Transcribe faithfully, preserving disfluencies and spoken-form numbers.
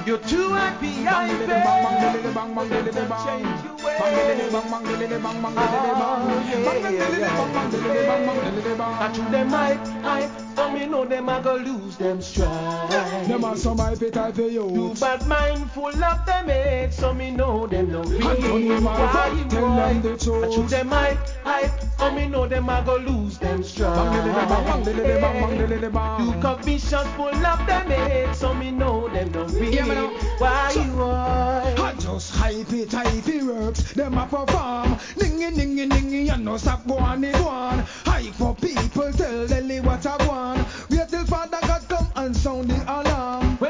You're too happy, I bang bet. bang bang bang bang bang bang bang Change your way. bang bang bang bang bang bang I to them hype, hype, so me know them a go lose them stride. Them a some hype it hype Too youth. bad mind full of them hate, so me know them no real. Anthony Malva, tell them the I to truth. them hype, hype, so me know them a go lose them stride. Look up vicious full of them hate, so me know them no real. Yeah, me know. Why So- why? I just hype it, hype it works. Them a perform